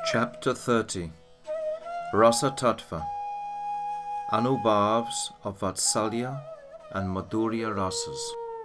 Chapter 30 Rasa Tattva Anubhavs of Vatsalya and Madhurya Rasas.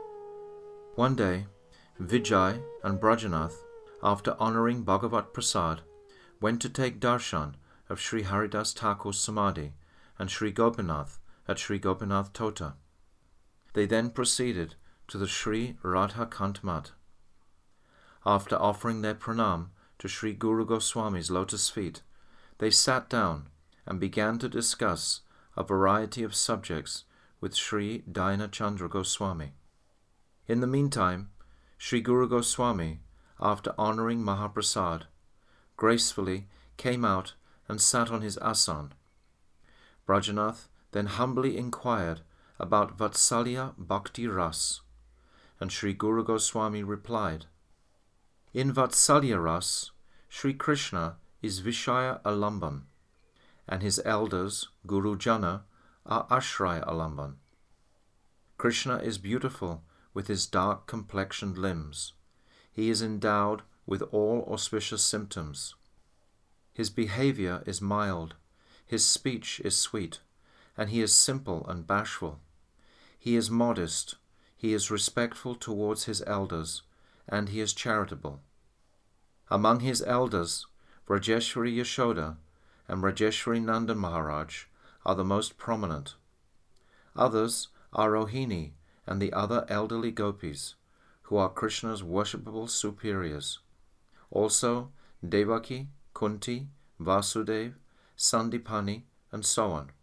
One day, Vijay and Brajanath, after honouring Bhagavat Prasad, went to take darshan of Sri Haridas Thakur's Samadhi and Sri Gopinath at Sri Gopinath Tota. They then proceeded to the Sri Radha Kant Mat. After offering their pranam to Sri Guru Goswami's lotus feet, they sat down and began to discuss a variety of subjects with Sri Daina Chandra Goswami. In the meantime, Sri Guru Goswami, after honouring Mahaprasad, gracefully came out and sat on his asan. Brajanath then humbly inquired about Vatsalya Bhakti Ras, and Sri Guru Goswami replied, "In Vatsalya Ras, Sri Krishna is Vishaya Alamban, and his elders, Guru Jana, are Ashraya Alamban. Krishna is beautiful with his dark complexioned limbs. He is endowed with all auspicious symptoms. His behaviour is mild, his speech is sweet, and he is simple and bashful. He is modest, he is respectful towards his elders, and he is charitable. Among his elders, Rajeshwari Yashoda and Rajeshwari Nandan Maharaj are the most prominent. Others are Rohini and the other elderly gopis, who are Krishna's worshipable superiors. Also Devaki, Kunti, Vasudev, Sandipani, and so on.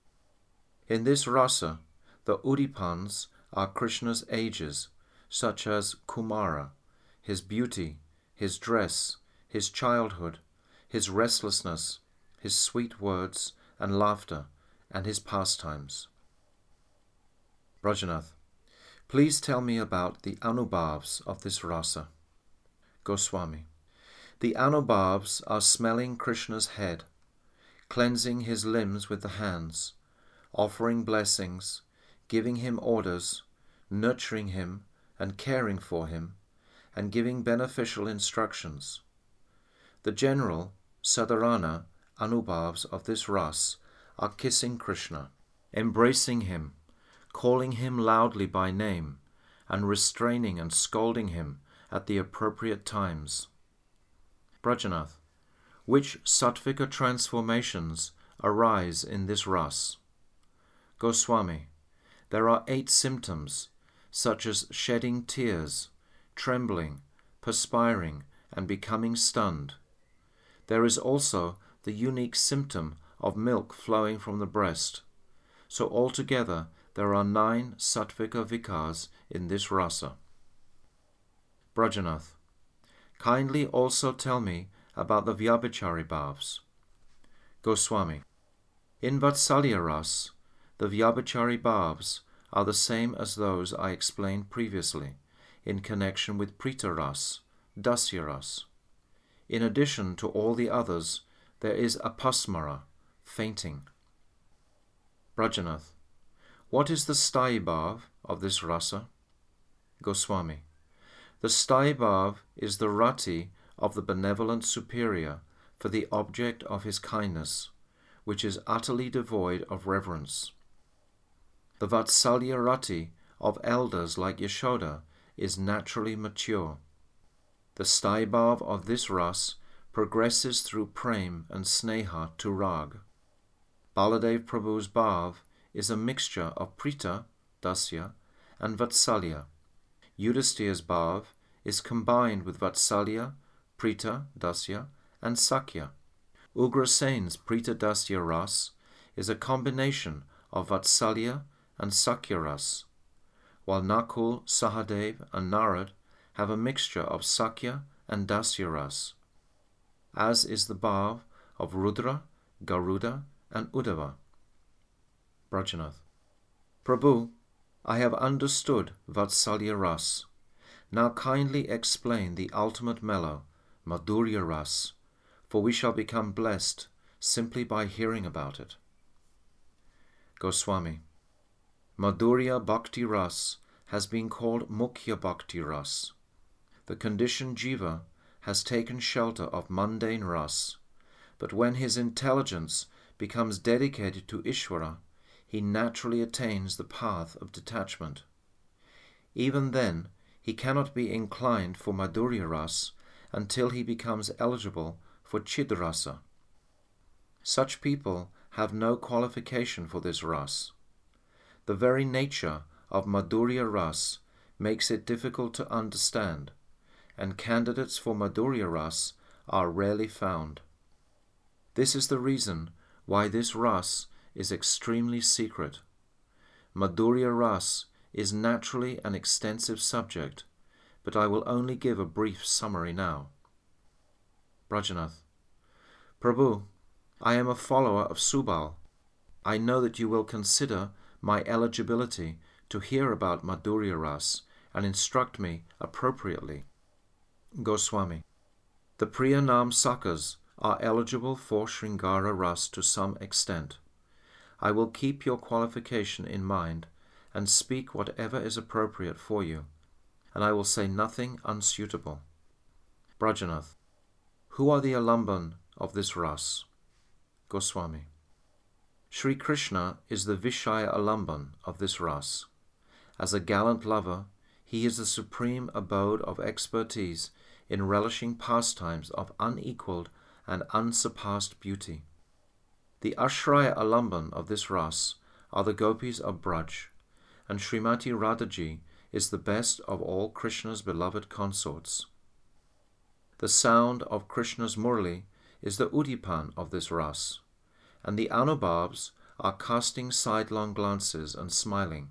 In this rasa, the Udipans are Krishna's ages, such as Kumara, his beauty, his dress, his childhood, his restlessness, his sweet words and laughter, and his pastimes. Brajanath, please tell me about the Anubhavs of this rasa. Goswami, the Anubhavs are smelling Krishna's head, cleansing his limbs with the hands, offering blessings, giving him orders, nurturing him and caring for him, and giving beneficial instructions. The general, Sadharana, Anubhavs of this ras are kissing Krishna, embracing him, calling him loudly by name, and restraining and scolding him at the appropriate times. Brajanath, which sattvika transformations arise in this ras? Goswami, there are 8 symptoms, such as shedding tears, trembling, perspiring, and becoming stunned. There is also the unique symptom of milk flowing from the breast. So altogether there are 9 sattvika vikars in this rasa. Brajanath, kindly also tell me about the Vyabhichari bhavs. Goswami, in Vatsalya ras, the Vyabhichari bhavs are the same as those I explained previously in connection with Prita ras, Dasya ras. In addition to all the others, there is apasmara, fainting. Brajanath, what is the Sthayi bhav of this rasa? Goswami, the Sthayi bhav is the rati of the benevolent superior for the object of his kindness, which is utterly devoid of reverence. The Vatsalya rati of elders like Yashoda is naturally mature. The Sthayi bhav of this ras progresses through prem and sneha to rag. Baladev Prabhu's bhav is a mixture of Prita, Dasya, and Vatsalya. Yudhishthira's bhav is combined with Vatsalya, Prita, Dasya, and Sakya. Ugrasen's Prita Dasya ras is a combination of Vatsalya and Sakya ras, while Nakul, Sahadev, and Narad have a mixture of Sakya and Dasya ras, as is the bhav of Rudra, Garuda, and Uddhava. Brajanath, Prabhu, I have understood Vatsalya ras. Now kindly explain the ultimate mellow, Madhurya ras, for we shall become blessed simply by hearing about it. Goswami, Madhurya Bhakti ras has been called Mukhya Bhakti ras. The conditioned jiva has taken shelter of mundane ras, but when his intelligence becomes dedicated to Ishvara, he naturally attains the path of detachment. Even then, he cannot be inclined for Madhurya Ras until he becomes eligible for Chidrasa. Such people have no qualification for this ras. The very nature of Madhurya Ras makes it difficult to understand, and candidates for Madhurya Ras are rarely found. This is the reason why this ras is extremely secret. Madhurya Ras is naturally an extensive subject, but I will only give a brief summary now. Brajanath: Prabhu, I am a follower of Subal. I know that you will consider my eligibility to hear about Madhurya Ras and instruct me appropriately. Goswami: The Priyanam Sakhas are eligible for Sringara Ras to some extent. I will keep your qualification in mind and speak whatever is appropriate for you, and I will say nothing unsuitable. Brajanath: Who are the Alamban of this Ras? Goswami: Sri Krishna is the Vishaya Alamban of this Ras. As a gallant lover, he is the supreme abode of expertise in relishing pastimes of unequalled and unsurpassed beauty. The Ashraya Alamban of this Ras are the gopis of Braj, and Srimati Radhaji is the best of all Krishna's beloved consorts. The sound of Krishna's Murli is the Udipan of this Ras, and the Anubhavs are casting sidelong glances and smiling.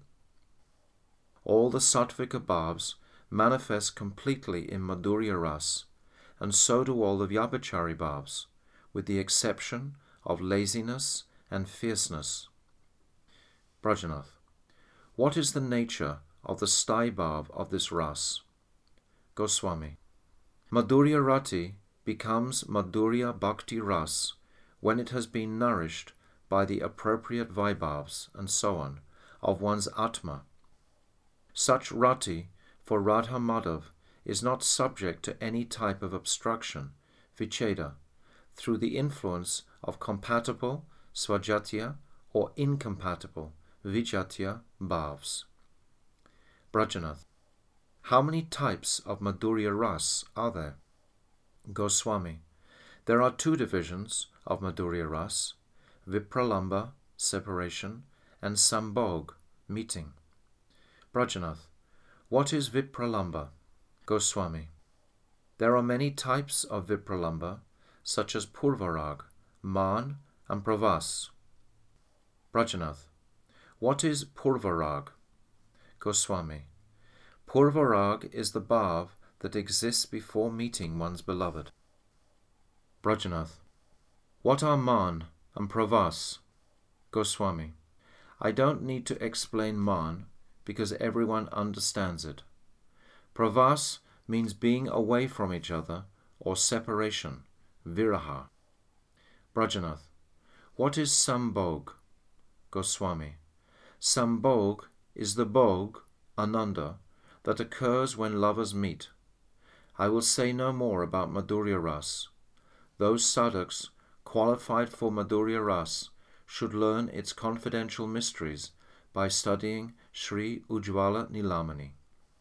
All the Sattvika Bhavs manifest completely in Madhurya Ras, and so do all the Vyabhachari Bhavs, with the exception of laziness and fierceness. Brajanath: What is the nature of the Sthai Bhav of this Ras? Goswami: Madhurya Rati becomes Madhurya Bhakti Ras when it has been nourished by the appropriate Vaibhavs and so on of one's Atma. Such Rati for Radha Madhav is not subject to any type of obstruction, Vicheda, through the influence of compatible Svajatya or incompatible Vijatya Bhavs. Brajanath: How many types of Madhurya Ras are there? Goswami: There are 2 divisions of Madhurya Ras, Vipralamba, separation, and Sambhog, meeting. Brajanath: What is Vipralamba? Goswami: There are many types of Vipralamba, such as Purvarag, Man, and Pravas. Brajanath: What is Purvarag? Goswami: Purvarag is the bhav that exists before meeting one's beloved. Brajanath: What are Man and Pravas? Goswami: I don't need to explain Man because everyone understands it. Pravas means being away from each other or separation, viraha. Brajanath: What is Sambhog? Goswami: Sambhog is the bhog, ananda, that occurs when lovers meet. I will say no more about Madhurya Ras. Those sadhaks qualified for Madhurya Ras should learn its confidential mysteries by studying Sri Ujjvala Nilamani.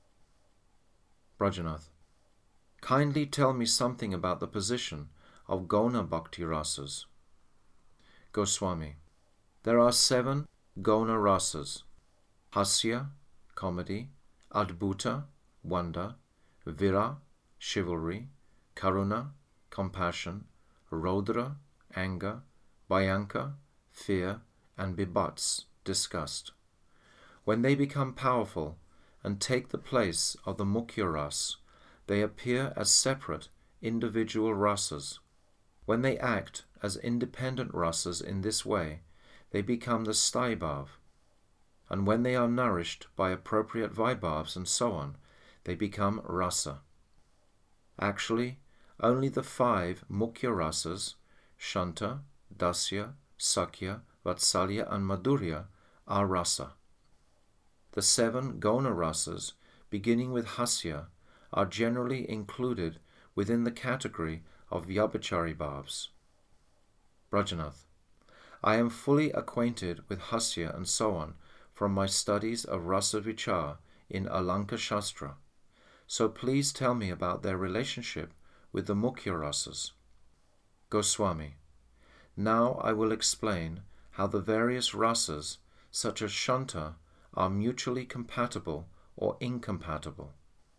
Brajanath: Kindly tell me something about the position of Gauna Bhakti Rasas. Goswami: There are 7 Gauna Rasas: Hasya, comedy; Adbhuta, wonder; Vira, chivalry; Karuna, compassion; Rodra, anger; Bhayanka, fear; and Bibats, disgust. When they become powerful and take the place of the Mukhya Ras, they appear as separate, individual rasas. When they act as independent rasas in this way, they become the Sthai Bhav. And when they are nourished by appropriate Vaibhavs and so on, they become rasa. Actually, only the 5 Mukhya Rasas, Shanta, Dasya, Sakya, Vatsalya, and Madhurya, are rasa. The 7 Gauna Rasas, beginning with Hasya, are generally included within the category of Vyabhachari Bhavs. Brajanath. I am fully acquainted with Hasya and so on from my studies of Rasa Vichar in Alanka Shastra, so please tell me about their relationship with the Mukhya Rasas. Goswami. Now I will explain how the various rasas, such as Shanta, are mutually compatible or incompatible.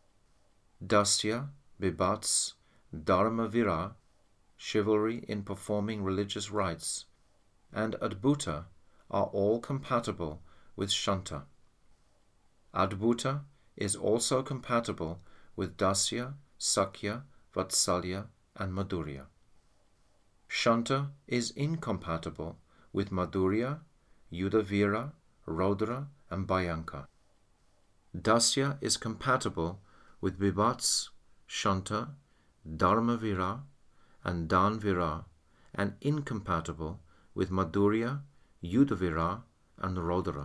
Dasya, Bibats, Dharmavira, chivalry in performing religious rites, and Adbhuta are all compatible with Shanta. Adbhuta is also compatible with Dasya, Sakya, Vatsalya, and Madhurya. Shanta is incompatible with Madhurya, Yudhavira, Rodra, and Bhayanka. Dasya is compatible with Bibats, Shanta, Dharmavira, and Danvira, and incompatible with Madhurya, Yudhavira, and Rodra.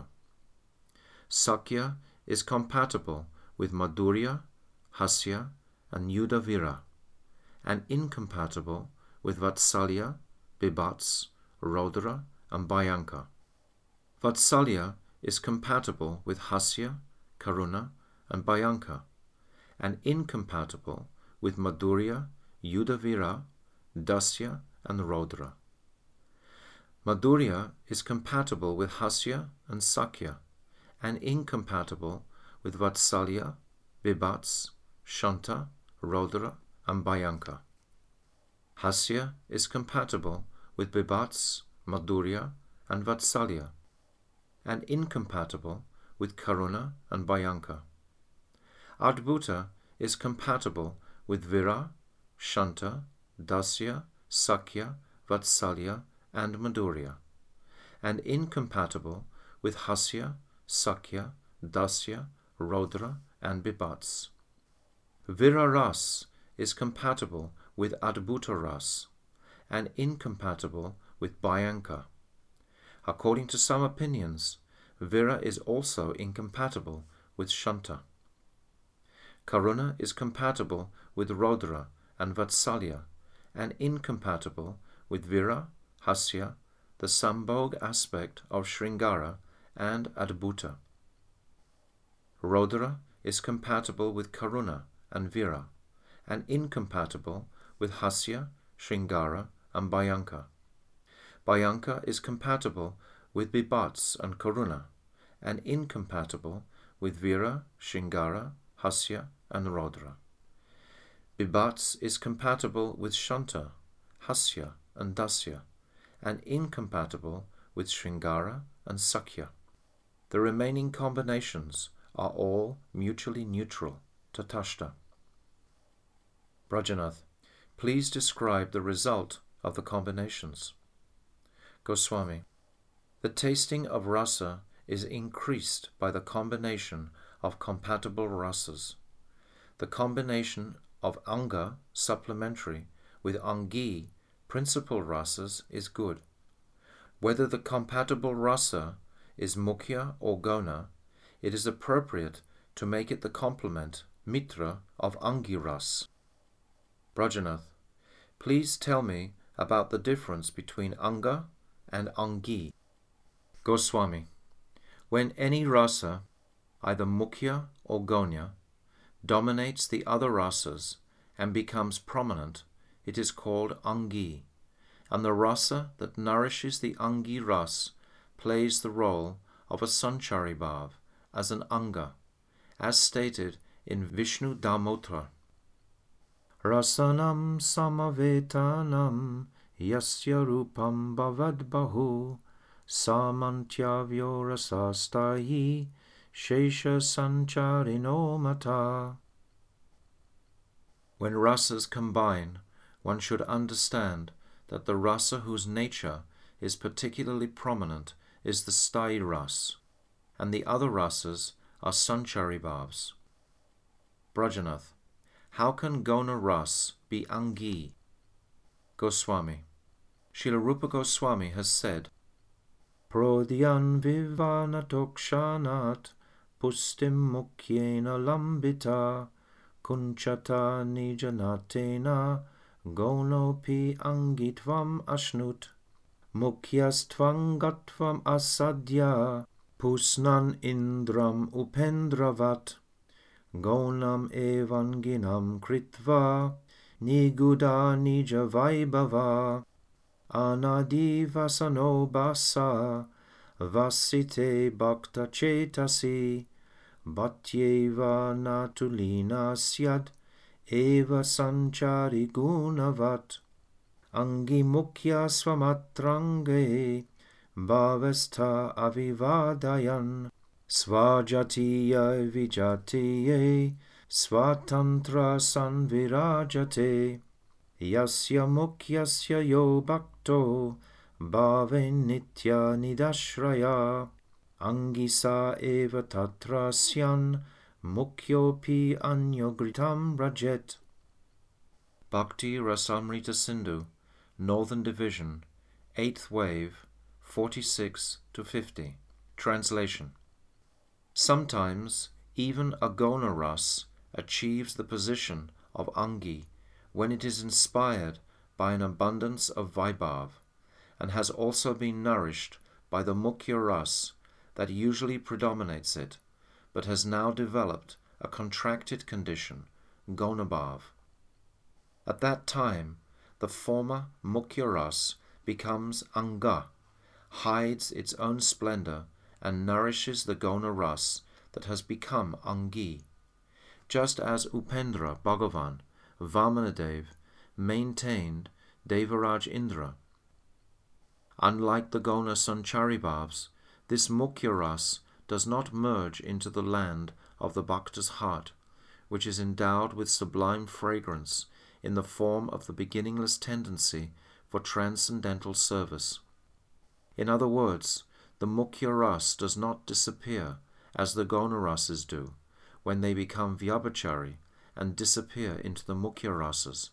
Sakya is compatible with Madhurya, Hasya, and Yudhavira, and incompatible with Vatsalya, Bibats, Rodra, and Bhayanka. Vatsalya is compatible with Hasya, Karuna, and Bhayanka, and incompatible with Madhurya, Yudhavira, Dasya, and Rodra. Madhurya is compatible with Hasya and Sakya, and incompatible with Vatsalya, Bibats, Shanta, Rodra, and Bhayanka. Hasya is compatible with Bibats, Madhurya, and Vatsalya, and incompatible with Karuna and Bhayanka. Adbhuta is compatible with Vira, Shanta, Dasya, Sakya, Vatsalya, and Madhurya, and incompatible with Hasya, Sakya, Dasya, Rodra, and Bibats. Vira Ras is compatible with Adbhuta Ras, and incompatible with Bhayanka. According to some opinions, Vira is also incompatible with Shanta. Karuna is compatible with Rodra and Vatsalya, and incompatible with Vira, Hasya, the Sambhog aspect of Sringara, and Adbhuta. Rodra is compatible with Karuna and Vira, and incompatible with Hasya, Sringara, and Bhayanka. Bhayanka is compatible with Bibats and Karuna, and incompatible with Vira, Sringara, Hasya, and Rodra. Bibats is compatible with Shanta, Hasya, and Dasya, and incompatible with Sringara and Sakya. The remaining combinations are all mutually neutral, Tatashta. Brajanath, please describe the result of the combinations. Goswami, the tasting of rasa is increased by the combination of compatible rasas. The combination of anga, supplementary, with angi, principal rasas, is good. Whether the compatible rasa is mukhya or gona, it is appropriate to make it the complement, mitra, of angiras. Brajanath, please tell me about the difference between anga and angi. Goswami, when any rasa, either mukhya or gonya, dominates the other rasas and becomes prominent, it is called angi, and the rasa that nourishes the angi ras plays the role of a sanchari bhav as an anga, as stated in Vishnu Damotra. Rasanam samavetanam yasya rupam bhavad bahu samantyavyo rasastayi shesha sancharino mata. When rasas combine, one should understand that the rasa whose nature is particularly prominent is the sthayi ras, and the other rasas are sanchari bhavs. Brajanath, how can gona ras be angi? Goswami, Srila Rupa Goswami has said, Prodhyan vivanatokshanat pustim mukhyena lambita kunchata nijanatena gonopi angitvam ashnut. Mukhyastvam gatvam asadya pusnan indram upendravat gonam evanginam kritva niguda nija vaibhava anadi vasano basa vasite bhakta chetasi bhatyeva natulina syad eva sanchari gunavat angi mukhya swamatrange bhavastha avivadayan svajatiya vijatiye svatantra sanvirajate yasya mukhyasya yo bhakto bhave nitya nidashraya angisa eva tatrasyan mukhyopi anyogritam rajet. Bhakti Rasamrita Sindhu, Northern Division, 8th Wave, 46 to 50. Translation. Sometimes even a Gona Ras achieves the position of Angi when it is inspired by an abundance of Vaibhav, and has also been nourished by the Mukhya Ras that usually predominates it, but has now developed a contracted condition, Gonabhav. At that time, the former Mukhya Ras becomes Anga, hides its own splendor, and nourishes the Gona Ras that has become Angi, just as Upendra Bhagavan, Vamanadev, maintained Devaraj Indra. Unlike the Gona Sanchari Bhavs, this Mukhya Ras does not merge into the land of the Bhakta's heart, which is endowed with sublime fragrance in the form of the beginningless tendency for transcendental service. In other words, the Mukhya Ras does not disappear as the Gona Rasas do when they become Vyabhachari and disappear into the Mukhya Rasas.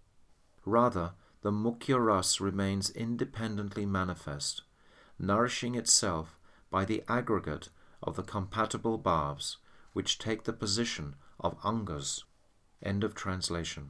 Rather, the Mukhya Ras remains independently manifest, nourishing itself by the aggregate of the compatible bhavs, which take the position of angas. End of translation.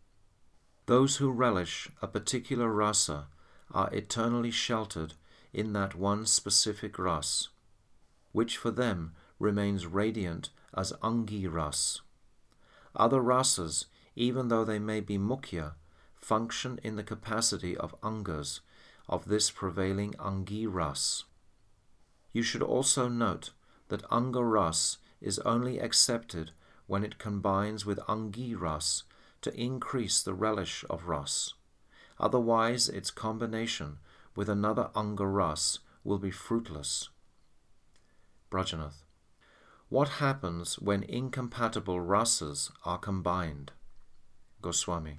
Those who relish a particular rasa are eternally sheltered in that one specific ras, which for them remains radiant as Angi Ras. Other rasas, even though they may be Mukhya, function in the capacity of Angas of this prevailing Angi Ras. You should also note that Anga Ras is only accepted when it combines with Angi Ras to increase the relish of Ras. Otherwise, its combination with another Anga Ras will be fruitless. Brajanath. What happens when incompatible rasas are combined? Goswami.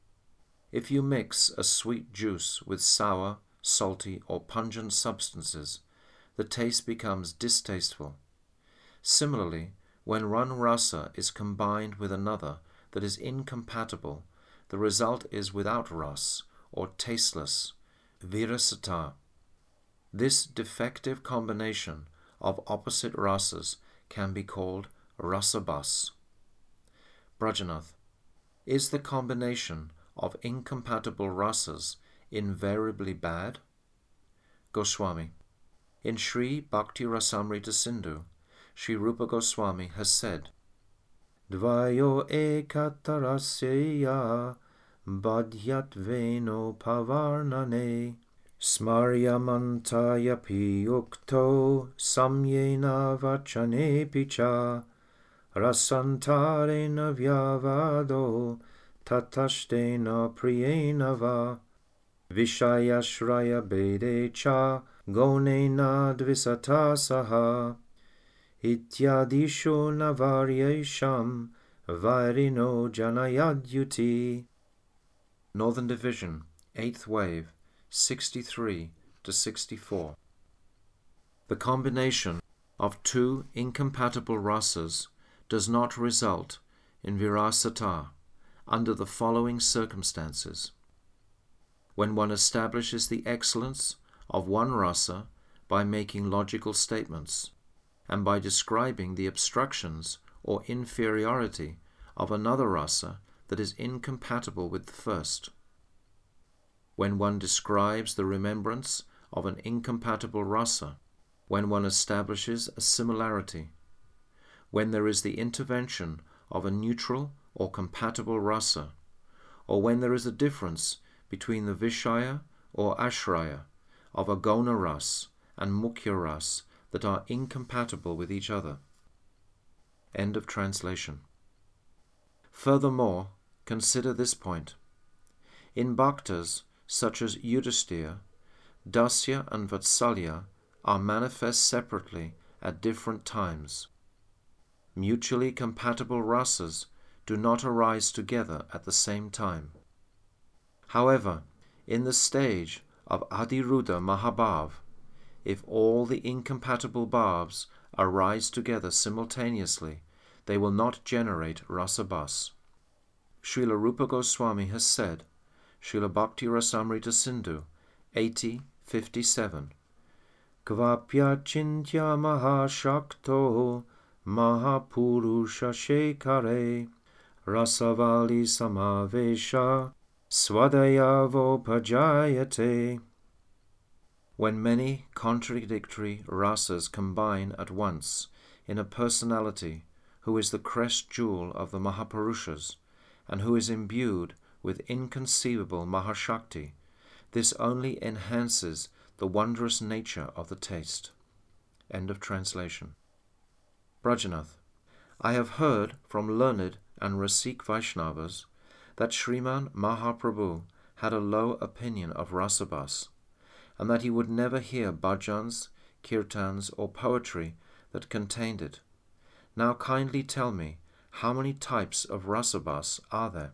If you mix a sweet juice with sour, salty, or pungent substances, the taste becomes distasteful. Similarly, when one rasa is combined with another that is incompatible, the result is without ras, or tasteless, virasata. This defective combination of opposite rasas can be called rasabas. Brajanath. Is the combination of incompatible rasas invariably bad? Goswami. In Sri Bhakti Rasamrita Sindhu, Sri Rupa Goswami has said, Dvayo ekatarasya badhyat veno pavarnane smaryamantayapi yukto samyena vachane picha rasantarena vyavado tatashtena priyena va vishayashraya bede cha gonena dvisata saha ityadisho navaryesham vairino janayadyuti. Northern Division, 8th Wave, 63 to 64. The combination of two incompatible rasas does not result in virasata under the following circumstances. When one establishes the excellence of one rasa by making logical statements, and by describing the obstructions or inferiority of another rasa that is incompatible with the first. when one describes the remembrance of an incompatible rasa, when one establishes a similarity, when there is the intervention of a neutral or compatible rasa, or when there is a difference between the Vishaya or Ashraya of a Gona ras and Mukhya ras that are incompatible with each other. End of translation. Furthermore, consider this point. In bhaktas such as Yudhisthira, Dasya and Vatsalya are manifest separately at different times. Mutually compatible rasas do not arise together at the same time. However, in the stage of Adhiruddha Mahabhav, if all the incompatible bhavs arise together simultaneously, they will not generate rasabhas. Srila Rupa Goswami has said, Srila Bhakti Rasamrita Sindhu 80:57, Kvapya chintya mahashakto mahapurusha shekare rasavali samavesha swadayavo bhajayate. When many contradictory rasas combine at once in a personality who is the crest jewel of the Mahapurushas and who is imbued with inconceivable Mahashakti, this only enhances the wondrous nature of the taste. End of translation. Brajanath, I have heard from learned and Rasik Vaishnavas that Sriman Mahaprabhu had a low opinion of rasabhas, and that he would never hear bhajans, kirtans, or poetry that contained it. Now kindly tell me, how many types of rasabhas are there?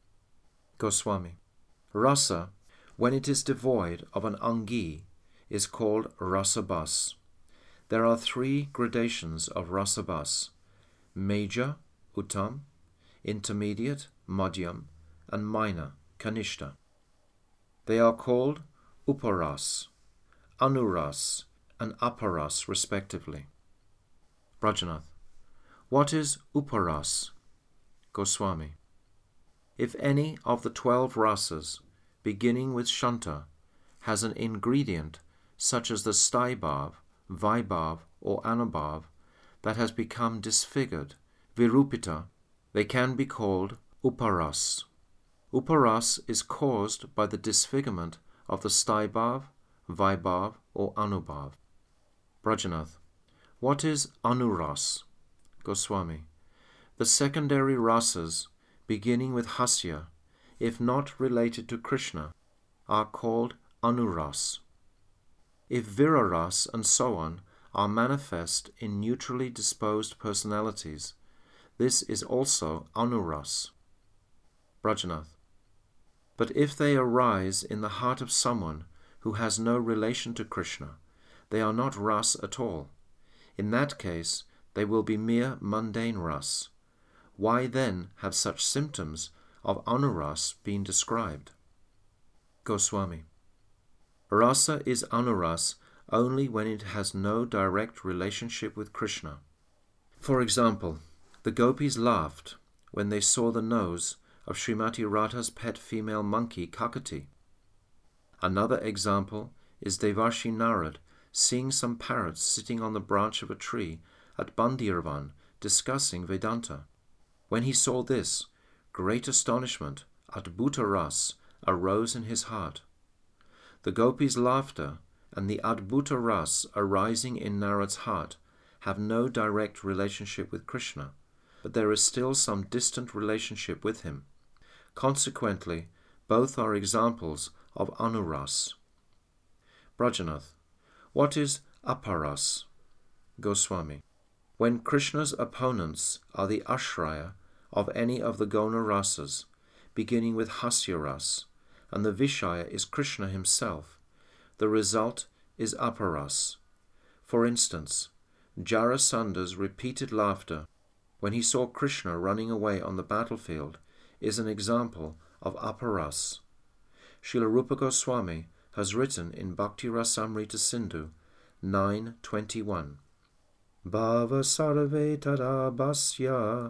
Goswami, rasa, when it is devoid of an angi, is called rasabhas. There are 3 gradations of rasabhas: major, uttam, intermediate, madhyam, and minor, kanishta. They are called uparas, anuras, and aparas respectively. Brajanath, what is uparas? Goswami, if any of the 12 rasas, beginning with Shanta, has an ingredient such as the Staibhav, Vaibhav, or Anubhav that has become disfigured, virupita, they can be called uparas. Uparas is caused by the disfigurement of the Staibhav, Vaibhav, or Anubhav. Brajanath, what is anuras? Goswami, the secondary rasas, beginning with Hasya, if not related to Krishna, are called anuras. If Viraras and so on are manifest in neutrally disposed personalities, this is also anuras. Brajanath, but if they arise in the heart of someone who has no relation to Krishna, they are not ras at all. In that case, they will be mere mundane ras. Why then have such symptoms of anuras been described? Goswami, rasa is anuras only when it has no direct relationship with Krishna. For example, the gopis laughed when they saw the nose of Srimati Radha's pet female monkey Kakati. Another example is Devarshi Narad seeing some parrots sitting on the branch of a tree at Bandirvan discussing Vedanta. When he saw this, great astonishment, Adbhuta Ras, arose in his heart. The gopis' laughter and the Adbhuta Ras arising in Narad's heart have no direct relationship with Krishna, but there is still some distant relationship with him. Consequently, both are examples of anuras. Brajanath, what is aparas? Goswami, when Krishna's opponents are the ashraya of any of the Gona rasas, beginning with Hasya ras, and the Vishaya is Krishna himself, the result is aparas. For instance, Jarasanda's repeated laughter when he saw Krishna running away on the battlefield is an example of aparas. Srila Rupa Goswami has written in Bhakti Rasamrita Sindhu 9:21, Bhava sarve tarabhasya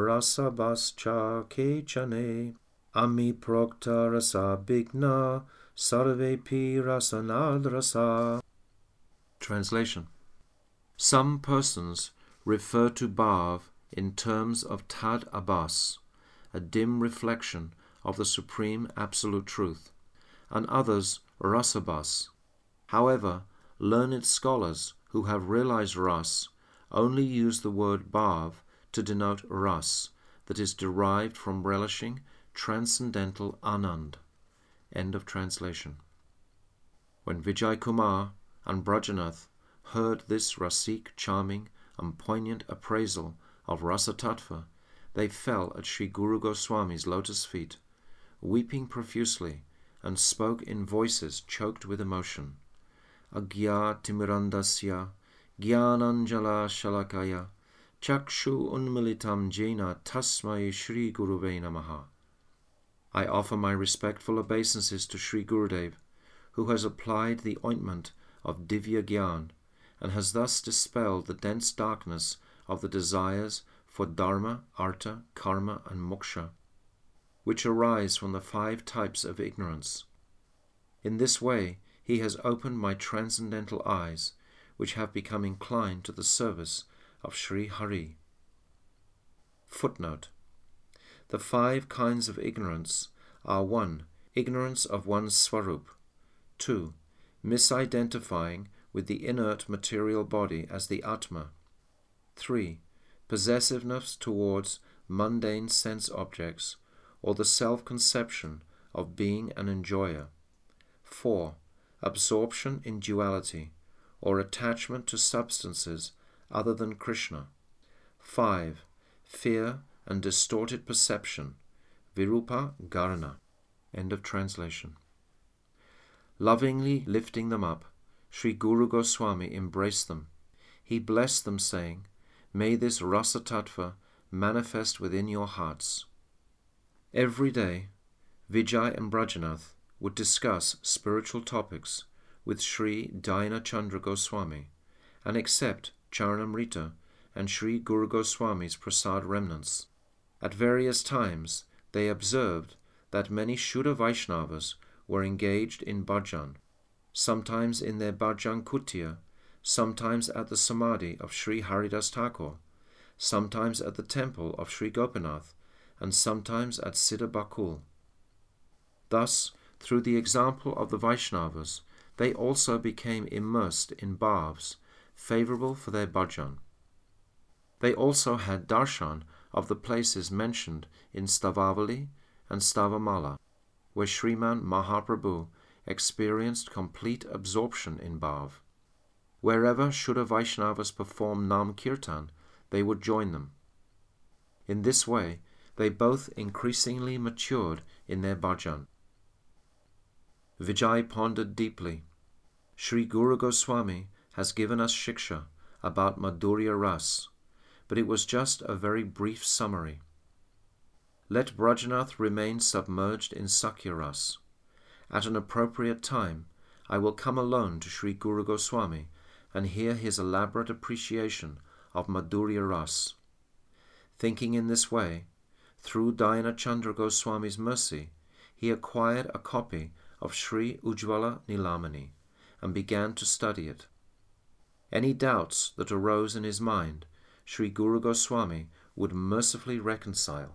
rasabhascha kechane ami prokta rasabhigna sarvepi rasanad rasa. Translation. Some persons refer to bhav in terms of tad abhas, a dim reflection of the supreme absolute truth, and others rasabhas. However, learned scholars who have realized ras only use the word bhav to denote ras that is derived from relishing transcendental anand. End of translation. When Vijay Kumar and Brajanath heard this rasic, charming and poignant appraisal of Rasa Tattva, they fell at Sri Guru Goswami's lotus feet, weeping profusely, and spoke in voices choked with emotion. Agya Timirandasya Gyananjala Shalakaya Chakshu Unmilitam Jena Tasmai Shri Guruve Namaha. I offer my respectful obeisances to Sri Gurudev, who has applied the ointment of Divya Gyan and has thus dispelled the dense darkness of the desires for dharma, artha, karma and moksha, which arise from the 5 types of ignorance. In this way, he has opened my transcendental eyes, which have become inclined to the service of Sri Hari. Footnote. The 5 kinds of ignorance are 1. Ignorance of one's swarup, 2. Misidentifying with the inert material body as the Atma, 3. Possessiveness towards mundane sense objects or the self-conception of being an enjoyer, 4. Absorption in duality or attachment to substances other than Krishna, 5. Fear and distorted perception, Virupa Garana. End of translation. Lovingly lifting them up, Sri Guru Goswami embraced them. He blessed them, saying, "May this Rasa Tattva manifest within your hearts." Every day, Vijay and Brajanath would discuss spiritual topics with Sri Dayana Chandra Goswami and accept Charanamrita and Sri Guru Goswami's prasad remnants. At various times, they observed that many Shuddha Vaishnavas were engaged in bhajan, sometimes in their bhajan kutia, sometimes at the samadhi of Sri Haridas Thakur, sometimes at the temple of Sri Gopinath, and sometimes at Siddha Bakul. Thus, through the example of the Vaishnavas, they also became immersed in bhavs favorable for their bhajan. They also had darshan of the places mentioned in Stavavali and Stavamala, where Sriman Mahaprabhu experienced complete absorption in bhav. Wherever Shuddha Vaishnavas performed Nam Kirtan, they would join them. In this way, they both increasingly matured in their bhajan. Vijay pondered deeply. Sri Guru Goswami has given us shiksha about Madhurya Ras, but it was just a very brief summary. Let Brajanath remain submerged in Sakya Ras. At an appropriate time, I will come alone to Sri Guru Goswami and hear his elaborate appreciation of Madhurya Ras. Thinking in this way, through Dayana Chandra Goswami's mercy, he acquired a copy of Sri Ujjvala Nilamani and began to study it. Any doubts that arose in his mind, Sri Guru Goswami would mercifully reconcile.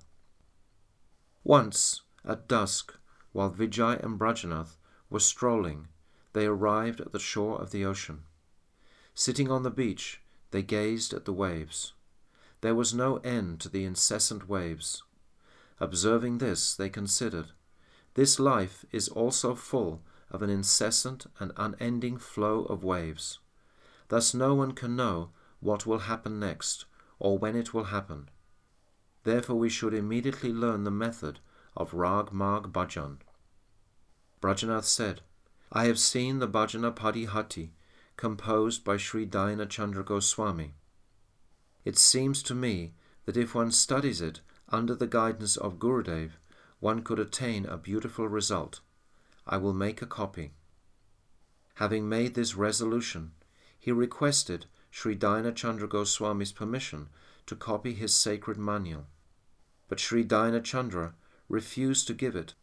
Once, at dusk, while Vijay and Brajanath were strolling, they arrived at the shore of the ocean. Sitting on the beach, they gazed at the waves. There was no end to the incessant waves. Observing this, they considered, this life is also full of an incessant and unending flow of waves. Thus no one can know what will happen next, or when it will happen. Therefore we should immediately learn the method of Rag Marg Bhajan. Brajanath said, I have seen the Bhajana Padihati composed by Sri Dayana Chandra Goswami. It seems to me that if one studies it under the guidance of Gurudev, one could attain a beautiful result. I will make a copy. Having made this resolution, he requested Sri Dayana Chandra Goswami's permission to copy his sacred manual. But Sri Dayana Chandra refused to give it,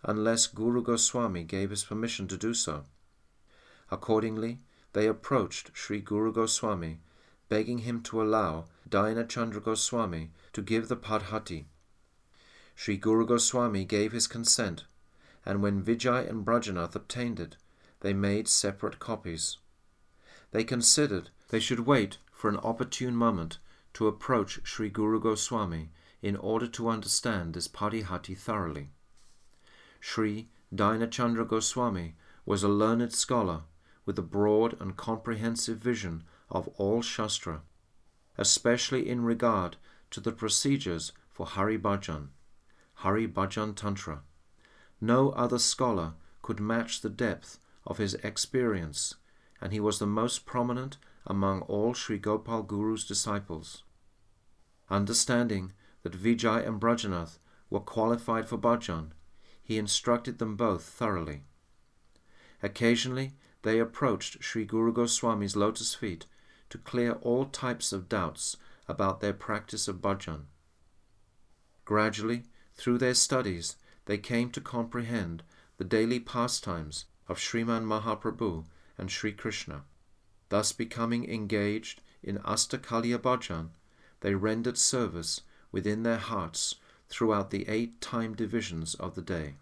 unless Guru Goswami gave his permission to do so. Accordingly, they approached Sri Guru Goswami, begging him to allow Dina Chandra Goswami to give the Padhati. Sri Guru Goswami gave his consent, and when Vijay and Brajanath obtained it, they made separate copies. They considered they should wait for an opportune moment to approach Sri Guru Goswami in order to understand this Padihati thoroughly. Sri Dina Chandra Goswami was a learned scholar with a broad and comprehensive vision of all Shastra, especially in regard to the procedures for Hari Bhajan Tantra. No other scholar could match the depth of his experience, and he was the most prominent among all Sri Gopal Guru's disciples. Understanding that Vijay and Brajanath were qualified for bhajan, he instructed them both thoroughly. Occasionally they approached Sri Guru Goswami's lotus feet to clear all types of doubts about their practice of bhajan. Gradually, through their studies, they came to comprehend the daily pastimes of Sriman Mahaprabhu and Sri Krishna. Thus becoming engaged in Astakaliya bhajan, they rendered service within their hearts throughout the 8 time divisions of the day.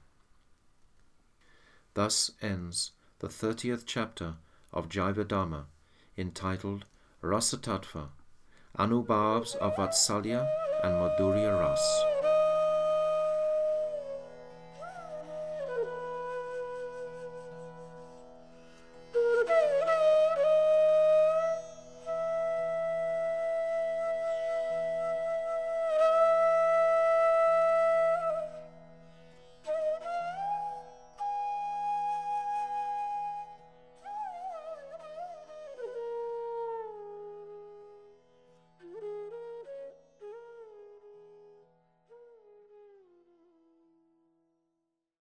Thus ends the 30th chapter of Jaiva-dhamma, entitled Rasa Tattva, Anubhavs of Vatsalya and Madhurya Ras.